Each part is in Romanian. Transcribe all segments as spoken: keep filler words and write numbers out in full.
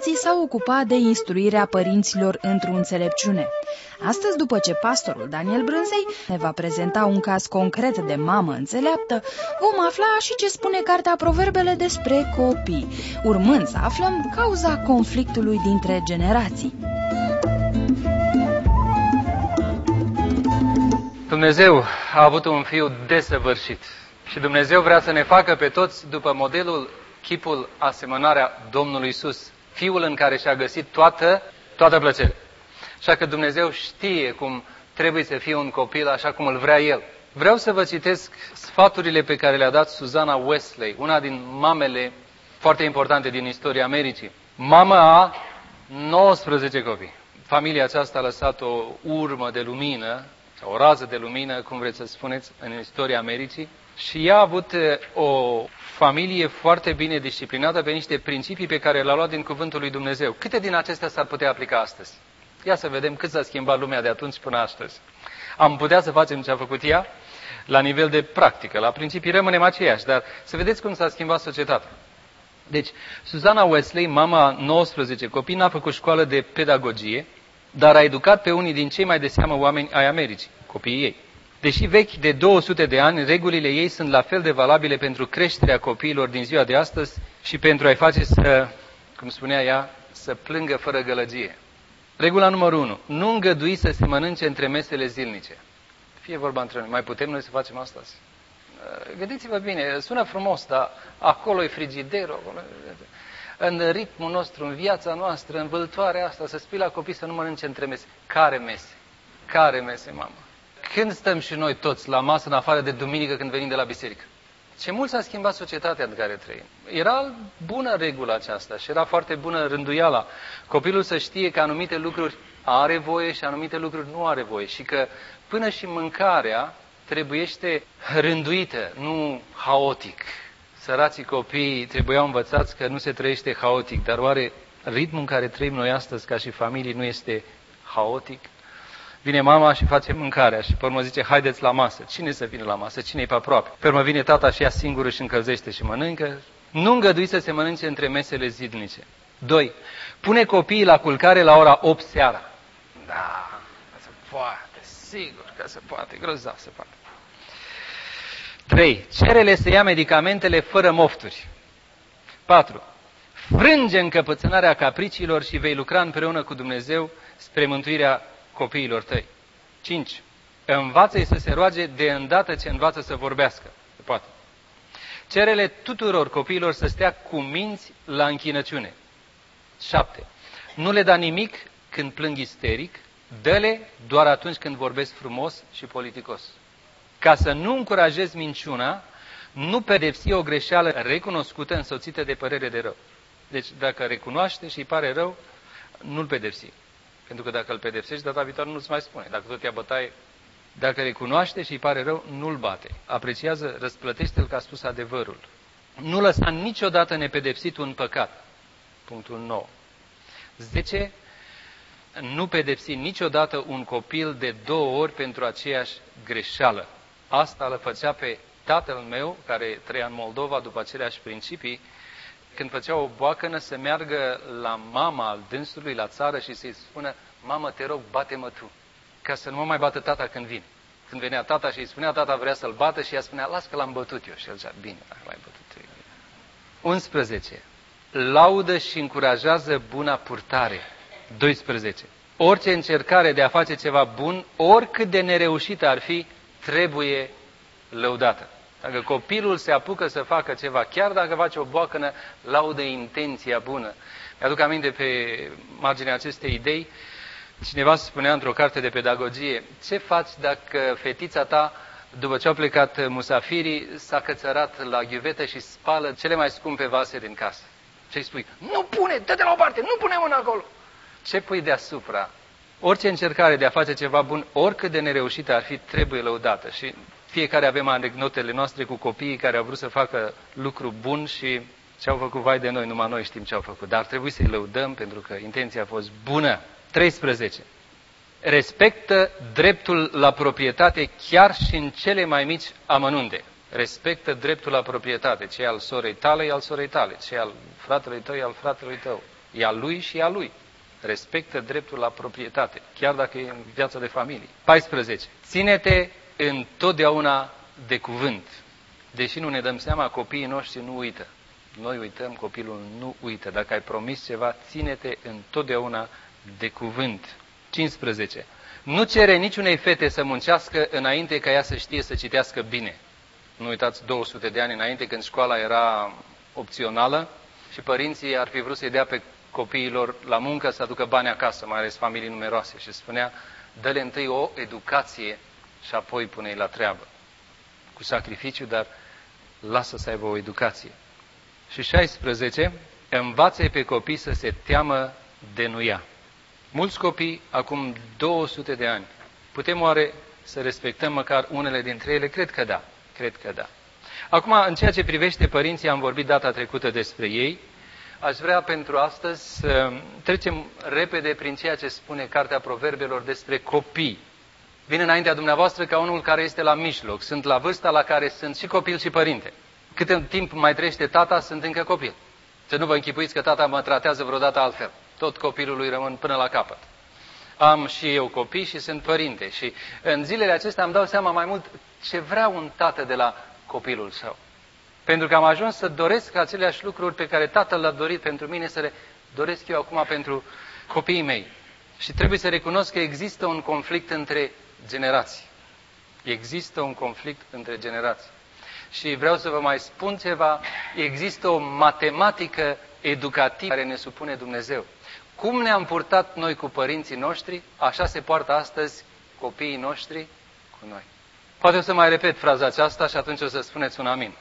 Alții s-au ocupat de instruirea părinților într-o înțelepciune. Astăzi, după ce pastorul Daniel Brânzei ne va prezenta un caz concret de mamă înțeleaptă, vom afla și ce spune cartea Proverbele despre copii, urmând să aflăm cauza conflictului dintre generații. Dumnezeu a avut un fiu desăvârșit și Dumnezeu vrea să ne facă pe toți după modelul, chipul, asemănarea Domnului Iisus, Fiul în care și-a găsit toată, toată plăcerea. Așa că Dumnezeu știe cum trebuie să fie un copil așa cum îl vrea El. Vreau să vă citesc sfaturile pe care le-a dat Susanna Wesley, una din mamele foarte importante din istoria Americii. Mama a nouăsprezece copii. Familia aceasta a lăsat o urmă de lumină, sau o rază de lumină, cum vreți să spuneți, în istoria Americii. Și ea a avut o familie foarte bine disciplinată pe niște principii pe care le-a luat din Cuvântul lui Dumnezeu. Câte din acestea s-ar putea aplica astăzi? Ia să vedem cât s-a schimbat lumea de atunci până astăzi. Am putea să facem ce a făcut ea la nivel de practică. La principii rămânem aceiași, dar să vedeți cum s-a schimbat societatea. Deci, Susanna Wesley, mama nouăsprezece copii, n-a făcut școală de pedagogie, dar a educat pe unii din cei mai de seamă oameni ai Americii, copiii ei. Deși vechi de două sute de ani, regulile ei sunt la fel de valabile pentru creșterea copiilor din ziua de astăzi și pentru a-i face să, cum spunea ea, să plângă fără gălăgie. Regula numărul unu. Nu îngădui să se mănânce între mesele zilnice. Fie vorba între noi. Mai putem noi să facem asta? Gândiți-vă bine, sună frumos, dar acolo e frigiderul, acolo... în ritmul nostru, în viața noastră, în vâltoarea asta, să spui la copii să nu mănânce între mese. Care mese? Care mese, mamă? Când stăm și noi toți la masă, în afară de duminică când venim de la biserică? Ce mult s-a schimbat societatea în care trăim. Era bună regula aceasta și era foarte bună rânduiala. Copilul să știe că anumite lucruri are voie și anumite lucruri nu are voie și că până și mâncarea trebuiește rânduită, nu haotic. Săracii copii trebuiau învățați că nu se trăiește haotic, dar oare ritmul în care trăim noi astăzi ca și familii nu este haotic? Vine mama și face mâncarea și pe urmă zice, haideți la masă. Cine să vină la masă? Cine-i pe aproape? Pe urmă vine tata și ea singură și încălzește și mănâncă. Nu îngădui să se mănânce între mesele zilnice. doi. Pune copiii la culcare la ora opt seara. Da, că se poate, sigur că se poate, grozav se poate. trei. Cere-le să ia medicamentele fără mofturi. patru. Frânge încăpățânarea capriciilor și vei lucra împreună cu Dumnezeu spre mântuirea copiilor tăi. cinci. Învață-i să se roage de îndată ce învață să vorbească. Se poate. Cere-le tuturor copiilor să stea cu minți la închinăciune. șapte. Nu le da nimic când plâng isteric, dă-le doar atunci când vorbesc frumos și politicos. Ca să nu încurajezi minciuna, nu pedepsi o greșeală recunoscută însoțită de părere de rău. Deci dacă recunoaște și îi pare rău, nu-l pedepsi. Pentru că dacă îl pedepsești, data viitoare nu-ți mai spune. Dacă tot ia bătaie, dacă recunoaște și îi pare rău, nu-l bate. Apreciază, răsplătește-l că a spus adevărul. Nu lăsa niciodată nepedepsit un păcat. Punctul nouă. zece. Nu pedepsi niciodată un copil de două ori pentru aceeași greșeală. Asta îl făcea pe tatăl meu, care trăia în Moldova după aceleași principii, când făcea o boacănă să meargă la mama al dânsului, la țară și să-i spună, mamă, te rog, bate-mă tu, ca să nu mă mai bată tata când vine. Când venea tata și îi spunea, tata vrea să-l bată și ea spunea, las că l-am bătut eu. Și el zicea, bine, l-ai bătut tu. unsprezece. Laudă și încurajează buna purtare. doisprezece. Orice încercare de a face ceva bun, oricât de nereușită ar fi, trebuie lăudată. Dacă copilul se apucă să facă ceva, chiar dacă face o boacănă, laudă intenția bună. Mi-aduc aminte pe marginea acestei idei, cineva spunea într-o carte de pedagogie, ce faci dacă fetița ta, după ce au plecat musafirii, s-a cățărat la ghiuvetă și spală cele mai scumpe vase din casă? Ce-i spui? Nu pune, dă-te la o parte, nu pune mâna acolo! Ce pui deasupra? Orice încercare de a face ceva bun, oricât de nereușită ar fi, trebuie lăudată. Și fiecare avem anecdotele noastre cu copiii care au vrut să facă lucru bun și ce au făcut, vai de noi, numai noi știm ce au făcut. Dar trebuie să-i lăudăm pentru că intenția a fost bună. treisprezece. Respectă dreptul la proprietate chiar și în cele mai mici amănunte. Respectă dreptul la proprietate. Ce e al sorei tale, e al sorei tale. Ce e al fratelui tău, e al fratelui tău. E a lui și e a lui. Respectă dreptul la proprietate, chiar dacă e în viața de familie. paisprezece. Ține-te întotdeauna de cuvânt. Deși nu ne dăm seama, copiii noștri nu uită. Noi uităm, copilul nu uită. Dacă ai promis ceva, ține-te întotdeauna de cuvânt. cincisprezece. Nu cere niciunei fete să muncească înainte ca ea să știe să citească bine. Nu uitați, două sute de ani înainte, când școala era opțională și părinții ar fi vrut să-i dea pe copiilor la muncă să aducă bani acasă, mai ales familii numeroase. Și spunea, dă-le întâi o educație și apoi pune-i la treabă. Cu sacrificiu, dar lasă să aibă o educație. Și șaisprezece. Învață-i pe copii să se teamă de nuia. Mulți copii, acum două sute de ani, putem oare să respectăm măcar unele dintre ele? Cred că da. Cred că da. Acum, în ceea ce privește părinții, am vorbit data trecută despre ei. Aș vrea pentru astăzi să trecem repede prin ceea ce spune Cartea Proverbelor despre copii. Vin înaintea dumneavoastră ca unul care este la mijloc. Sunt la vârsta la care sunt și copil și părinte. Cât timp mai trăiește tata, sunt încă copil. Să nu vă închipuiți că tata mă tratează vreodată altfel. Tot copilul lui rămân până la capăt. Am și eu copii și sunt părinte. Și în zilele acestea îmi dau seama mai mult ce vrea un tată de la copilul său. Pentru că am ajuns să doresc aceleași lucruri pe care tatăl le-a dorit pentru mine, să le doresc eu acum pentru copiii mei. Și trebuie să recunosc că există un conflict între generații. Există un conflict între generații. Și vreau să vă mai spun ceva, există o matematică educativă care ne supune Dumnezeu. Cum ne-am purtat noi cu părinții noștri, așa se poartă astăzi copiii noștri cu noi. Poate o să mai repet fraza aceasta și atunci o să spuneți un amin.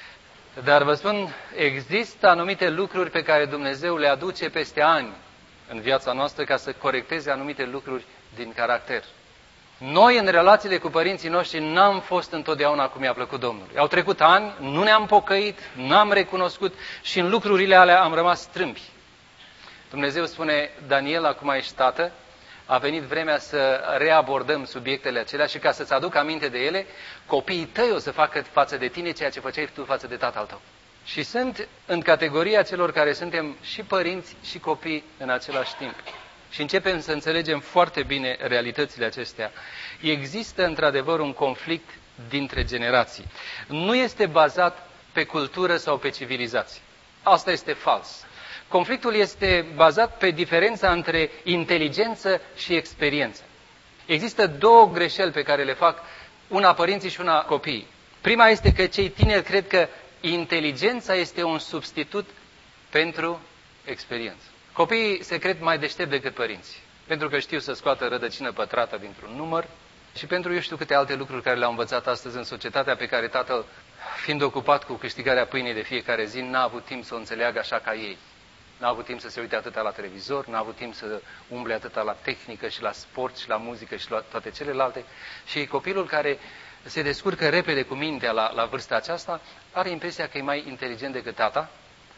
Dar vă spun, există anumite lucruri pe care Dumnezeu le aduce peste ani în viața noastră ca să corecteze anumite lucruri din caracter. Noi, în relațiile cu părinții noștri, n-am fost întotdeauna cum i-a plăcut Domnului. Au trecut ani, nu ne-am pocăit, n-am recunoscut și în lucrurile alea am rămas strâmbi. Dumnezeu spune, Daniel, acum ești tată, a venit vremea să reabordăm subiectele acelea și ca să-ți aduc aminte de ele, copiii tăi o să facă față de tine ceea ce făceai tu față de tatăl tău. Și sunt în categoria celor care suntem și părinți și copii în același timp. Și începem să înțelegem foarte bine realitățile acestea. Există într-adevăr un conflict dintre generații. Nu este bazat pe cultură sau pe civilizație. Asta este fals. Conflictul este bazat pe diferența între inteligență și experiență. Există două greșeli pe care le fac una părinții și una copiii. Prima este că cei tineri cred că inteligența este un substitut pentru experiență. Copiii se cred mai deștept decât părinții, pentru că știu să scoată rădăcină pătrată dintr-un număr și pentru eu știu câte alte lucruri care le-au învățat astăzi în societatea pe care tatăl, fiind ocupat cu câștigarea pâinii de fiecare zi, n-a avut timp să o înțeleagă așa ca ei. N-a avut timp să se uite atâta la televizor, n-a avut timp să umble atâta la tehnică și la sport și la muzică și la toate celelalte. Și copilul care se descurcă repede cu mintea la, la vârsta aceasta are impresia că e mai inteligent decât tata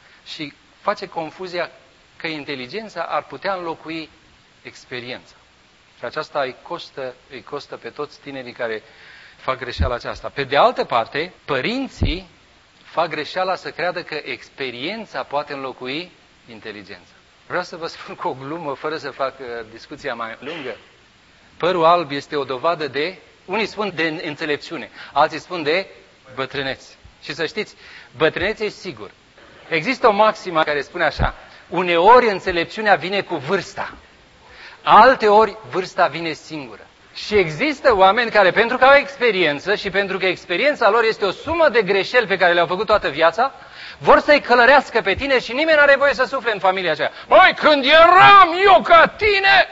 și face confuzia că inteligența ar putea înlocui experiența. Și aceasta îi costă, îi costă pe toți tinerii care fac greșeala aceasta. Pe de altă parte, părinții fac greșeala să creadă că experiența poate înlocui inteligența. Vreau să vă spun cu o glumă, fără să fac uh, discuția mai lungă. Părul alb este o dovadă de, unii spun de înțelepciune, alții spun de bătrânețe. Și să știți, bătrânețe e sigur. Există o maximă care spune așa, uneori înțelepciunea vine cu vârsta, alteori vârsta vine singură. Și există oameni care, pentru că au experiență și pentru că experiența lor este o sumă de greșeli pe care le-au făcut toată viața, vor să-i călărească pe tine și nimeni nu are voie să sufle în familia aceea. Măi, când eram eu ca tine!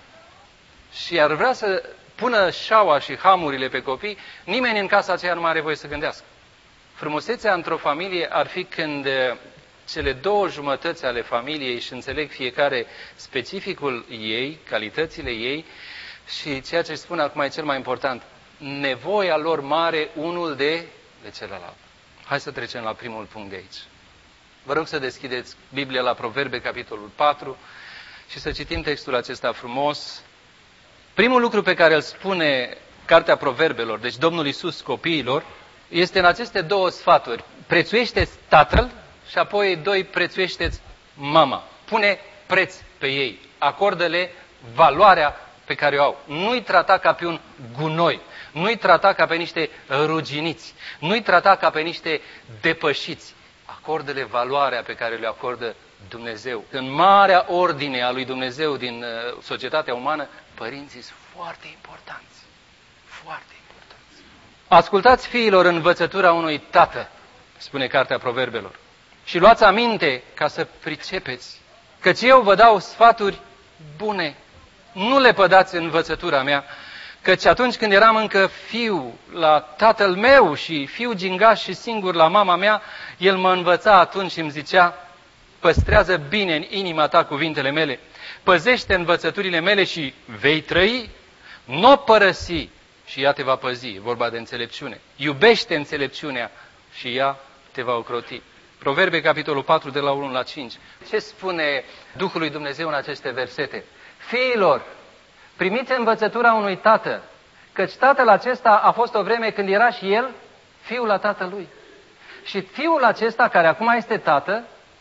Și ar vrea să pună șaua și hamurile pe copii, nimeni în casa aceea nu mai are voie să gândească. Frumusețea într-o familie ar fi când cele două jumătăți ale familiei își înțeleg fiecare specificul ei, calitățile ei și ceea ce spun acum e cel mai important, nevoia lor mare unul de, de celălalt. Hai să trecem la primul punct de aici. Vă rog să deschideți Biblia la Proverbe, capitolul patru, și să citim textul acesta frumos. Primul lucru pe care îl spune Cartea Proverbelor, deci Domnul Iisus copiilor, este în aceste două sfaturi. Prețuiește-ți tatăl și apoi, doi, prețuiește-ți mama. Pune preț pe ei. Acordă-le valoarea pe care o au. Nu-i trata ca pe un gunoi. Nu-i trata ca pe niște ruginiți. Nu-i trata ca pe niște depășiți. Acordă-le valoarea pe care le acordă Dumnezeu. În marea ordine a lui Dumnezeu din uh, societatea umană, părinții sunt foarte importanți. Foarte importanți. Ascultați, fiilor, învățătura unui tată, spune Cartea Proverbelor, și luați aminte ca să pricepeți, căci eu vă dau sfaturi bune. Nu le pădați învățătura mea, căci atunci când eram încă fiu la tatăl meu și fiu gingaș și singur la mama mea, el mă învăța atunci și îmi zicea: păstrează bine în inima ta cuvintele mele, păzește învățăturile mele și vei trăi, nu o părăsi și ea te va păzi. E vorba de înțelepciune. Iubește înțelepciunea și ea te va ocroti. Proverbe, capitolul patru, de la unu la cinci. Ce spune Duhul lui Dumnezeu în aceste versete? Fiilor, primiți învățătura unui tată, căci tatăl acesta a fost o vreme când era și el fiul la tatălui. Și fiul acesta, care acum este tată,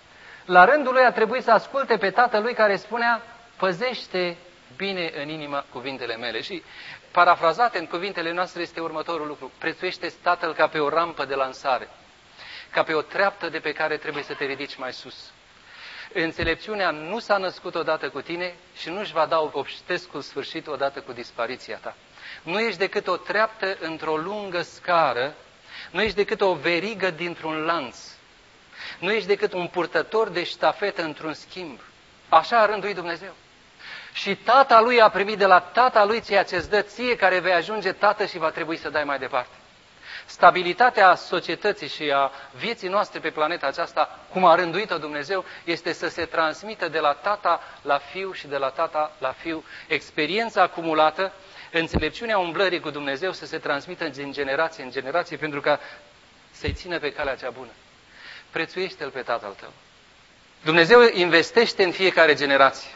la rândul lui a trebuit să asculte pe tatălui care spunea: păzește bine în inima cuvintele mele. Și parafrazate în cuvintele noastre este următorul lucru: prețuiește tatăl ca pe o rampă de lansare, ca pe o treaptă de pe care trebuie să te ridici mai sus. Înțelepciunea nu s-a născut odată cu tine și nu-și va da obștescul sfârșit odată cu dispariția ta. Nu ești decât o treaptă într-o lungă scară, nu ești decât o verigă dintr-un lanț, nu ești decât un purtător de ștafetă într-un schimb. Așa a rânduit Dumnezeu. Și tata lui a primit de la tata lui ceea ce îți dă ție, care vei ajunge tată și va trebui să dai mai departe. Stabilitatea societății și a vieții noastre pe planeta aceasta, cum a rânduit-o Dumnezeu, este să se transmită de la tata la fiu și de la tata la fiu. Experiența acumulată, înțelepciunea umblării cu Dumnezeu să se transmită din generație în generație pentru ca să-i țină pe calea cea bună. Prețuiește-l pe tatăl tău. Dumnezeu investește în fiecare generație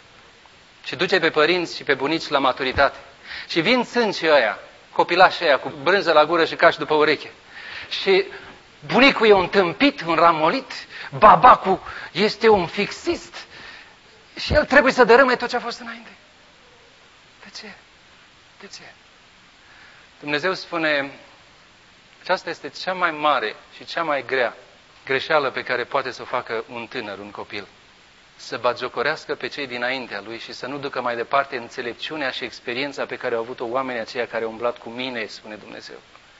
și duce pe părinți și pe bunici la maturitate. Și vin țâncii ăia, copilașii ăia, cu brânză la gură și caș după ureche. Și bunicul e un tâmpit, un ramolit, babacul este un fixist și el trebuie să dărâme tot ce a fost înainte. De ce? De ce? Dumnezeu spune: aceasta este cea mai mare și cea mai grea greșeală pe care poate să o facă un tânăr, un copil. Să batjocorească pe cei dinaintea lui și să nu ducă mai departe înțelepciunea și experiența pe care au avut-o oamenii aceia care au umblat cu mine, spune Dumnezeu.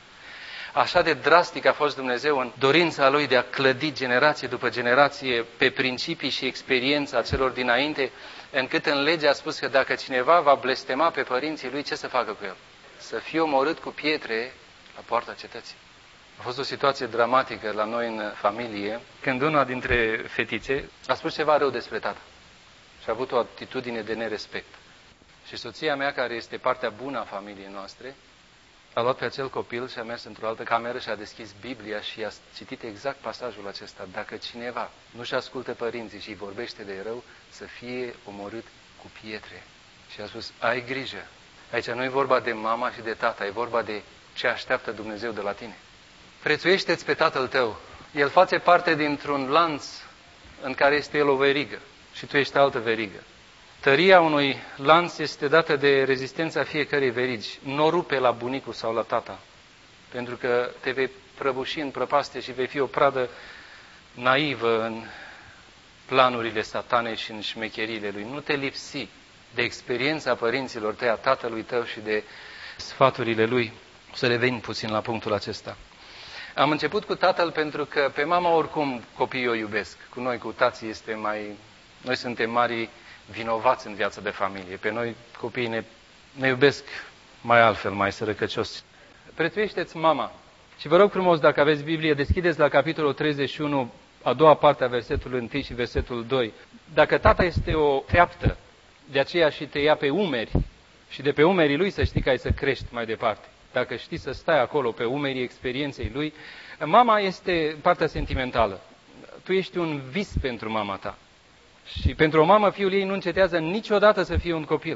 Așa de drastic a fost Dumnezeu în dorința lui de a clădi generație după generație pe principii și experiența celor dinainte, încât în lege a spus că dacă cineva va blestema pe părinții lui, ce să facă cu el? Să fie omorât cu pietre la poarta cetății. A fost o situație dramatică la noi în familie, când una dintre fetițe a spus ceva rău despre tata și a avut o atitudine de nerespect. Și soția mea, care este partea bună a familiei noastre, a luat pe acel copil și a mers într-o altă cameră și a deschis Biblia și a citit exact pasajul acesta: dacă cineva nu-și ascultă părinții și îi vorbește de rău, să fie omorât cu pietre. Și a spus: ai grijă, aici nu e vorba de mama și de tata, e vorba de ce așteaptă Dumnezeu de la tine. Prețuiește-ți pe tatăl tău. El face parte dintr-un lanț în care este el o verigă și tu ești altă verigă. Tăria unui lanț este dată de rezistența fiecărei verigi. Nu o rupe la bunicul sau la tata, pentru că te vei prăbuși în prăpaste și vei fi o pradă naivă în planurile satanei și în șmecheriile lui. Nu te lipsi de experiența părinților tăi, a tatălui tău și de sfaturile lui. Să revin puțin la punctul acesta. Am început cu tatăl pentru că pe mama oricum copiii o iubesc. Cu noi, cu tații, este mai... Noi suntem mari vinovați în viața de familie. Pe noi copiii ne, ne iubesc mai altfel, mai sărăcăcios. Prețuiește-ți mama. Și vă rog frumos, dacă aveți Biblie, deschideți la capitolul treizeci și unu, a doua parte a versetului unu și versetul doi. Dacă tata este o treaptă, de aceea și te ia pe umeri și de pe umerii lui să știi că ai să crești mai departe. Dacă știi să stai acolo pe umerii experienței lui, mama este partea sentimentală. Tu ești un vis pentru mama ta. Și pentru o mamă, fiul ei nu încetează niciodată să fie un copil.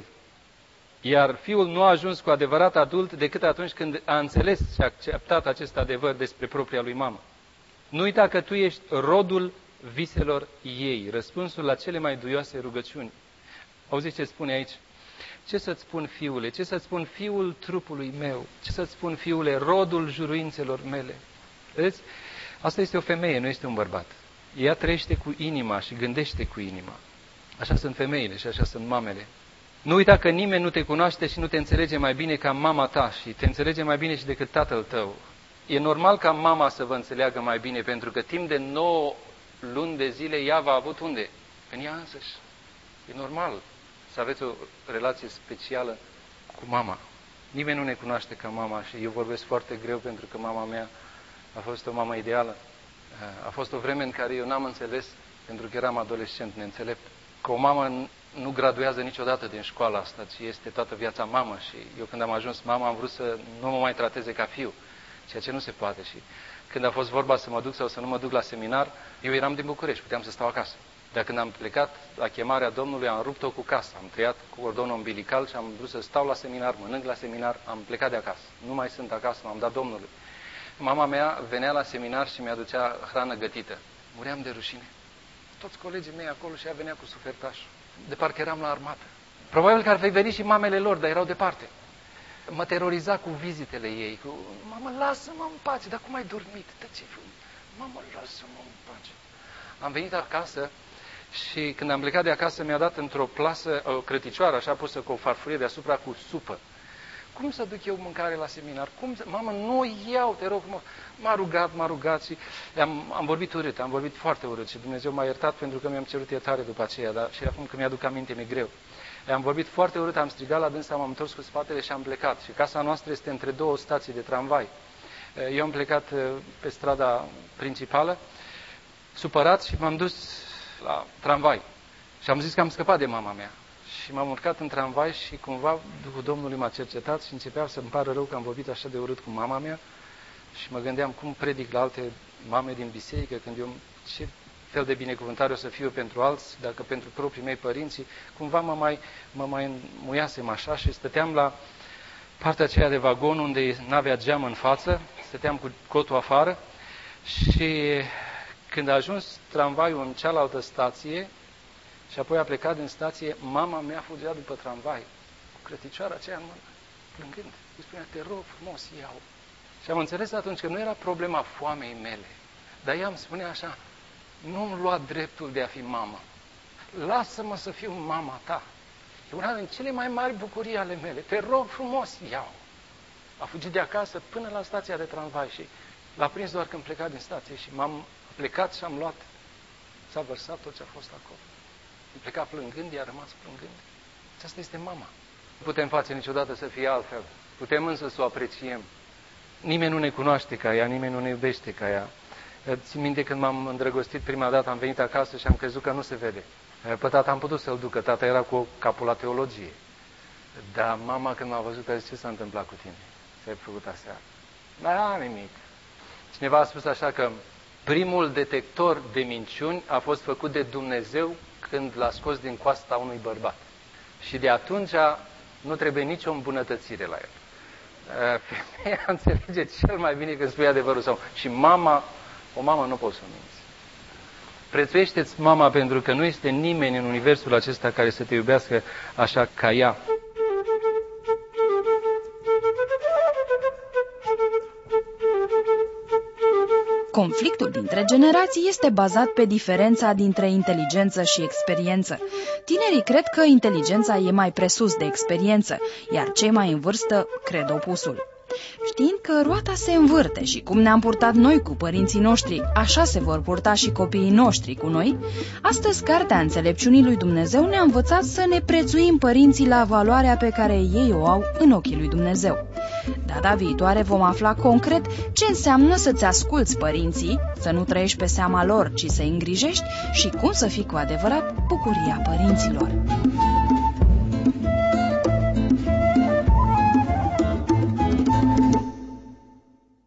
Iar fiul nu a ajuns cu adevărat adult decât atunci când a înțeles și a acceptat acest adevăr despre propria lui mamă. Nu uita că tu ești rodul viselor ei, răspunsul la cele mai duioase rugăciuni. Auziți ce spune aici? Ce să-ți spun, fiule? Ce să-ți spun, fiul trupului meu? Ce să-ți spun, fiule, rodul juruințelor mele? Vedeți? Asta este o femeie, nu este un bărbat. Ea trăiește cu inima și gândește cu inima. Așa sunt femeile și așa sunt mamele. Nu uita că nimeni nu te cunoaște și nu te înțelege mai bine ca mama ta și te înțelege mai bine și decât tatăl tău. E normal ca mama să vă înțeleagă mai bine, pentru că timp de nouă luni de zile ea v-a avut unde? În ea însăși. E normal să aveți o relație specială cu mama. Nimeni nu ne cunoaște ca mama și eu vorbesc foarte greu pentru că mama mea a fost o mamă ideală. A fost o vreme în care eu n-am înțeles, pentru că eram adolescent neînțelept, că o mamă nu graduează niciodată din școala asta, ci este toată viața mamă. Și eu când am ajuns mamă am vrut să nu mă mai trateze ca fiu, ceea ce nu se poate. Și când a fost vorba să mă duc sau să nu mă duc la seminar, eu eram din București, puteam să stau acasă. Dar când am plecat la chemarea Domnului, am rupt-o cu casa, am tăiat cu cordonul umbilical și am vrut să stau la seminar, mănânc la seminar, am plecat de acasă. Nu mai sunt acasă, m-am dat Domnului. Mama mea venea la seminar și mi-aducea hrană gătită. Muream de rușine. Toți colegii mei acolo și ea venea cu sufertaș. De parcă eram la armată. Probabil că ar fi venit și mamele lor, dar erau departe. Mă teroriza cu vizitele ei. Cu, mamă, lasă-mă în pace, dar cum ai dormit? Mamă, lasă-mă în pace. Am venit acasă și când am plecat de acasă mi-a dat într-o plasă o crăticioară, așa pusă cu o farfurie deasupra cu supă. Cum să duc eu mâncare la seminar? Cum să... Mamă, nu iau, te rog, mă. M-a rugat, m-a rugat și am, am vorbit urât, am vorbit foarte urât și Dumnezeu m-a iertat pentru că mi-am cerut iertare după aceea, dar și acum că mi-aduc aminte, mi-e greu. Am vorbit foarte urât, am strigat la dânsa, m-am întors cu spatele și am plecat. Și casa noastră este între două stații de tramvai. Eu am plecat pe strada principală, supărat, și m-am dus la tramvai. Și am zis că am scăpat de mama mea. Și m-am urcat în tramvai și cumva Duhul Domnului m-a cercetat și începea să-mi pară rău că am vorbit așa de urât cu mama mea. Și mă gândeam cum predic la alte mame din biserică, când eu, ce fel de binecuvântare o să fiu pentru alții, dacă pentru proprii mei părinți. Cumva mă mai, mă mai înmuiasem așa și stăteam la partea aceea de vagon unde n-avea geam în față, stăteam cu cotul afară și când a ajuns tramvaiul în cealaltă stație și apoi a plecat din stație, mama mea fugea după tramvai, cu crăticioara aceea în mână, plângând. Îi spunea, te rog frumos, iau. Și am înțeles atunci că nu era problema foamei mele, dar ea îmi spunea așa, nu-mi lua dreptul de a fi mamă. Lasă-mă să fiu mama ta. E una din cele mai mari bucurii ale mele. Te rog frumos, iau. A fugit de acasă până la stația de tramvai și l-a prins doar când pleca din stație și m-am plecat și am luat. S-a vărsat tot ce a fost acolo. Am plecat plângând, i-a rămas plângând. Aceasta este mama. Nu putem face niciodată să fie altfel. Putem însă să o apreciem. Nimeni nu ne cunoaște ca ea, nimeni nu ne iubește ca ea. Țin minte când m-am îndrăgostit prima dată, am venit acasă și am crezut că nu se vede. Pe tata am putut să-l duc, că tata era cu capul la teologie. Dar mama când m-a văzut a zis, ce s-a întâmplat cu tine? Ce-ai făcut aseară? Da, nimic. Cineva a spus așa că primul detector de minciuni a fost făcut de Dumnezeu când l-a scos din coasta unui bărbat. Și de atunci nu trebuie nicio îmbunătățire la el. Femeia înțelege cel mai bine când spui adevărul sau. Și mama, o mamă nu poți să minți. Prețuiește-ți mama pentru că nu este nimeni în universul acesta care să te iubească așa ca ea. Conflictul dintre generații este bazat pe diferența dintre inteligență și experiență. Tinerii cred că inteligența e mai presus de experiență, iar cei mai în vârstă cred opusul. Știind că roata se învârte și cum ne-am purtat noi cu părinții noștri, așa se vor purta și copiii noștri cu noi, astăzi Cartea Înțelepciunii lui Dumnezeu ne-a învățat să ne prețuim părinții la valoarea pe care ei o au în ochii lui Dumnezeu. Data viitoare vom afla concret ce înseamnă să-ți asculți părinții, să nu trăiești pe seama lor, ci să-i îngrijești și cum să fii cu adevărat bucuria părinților.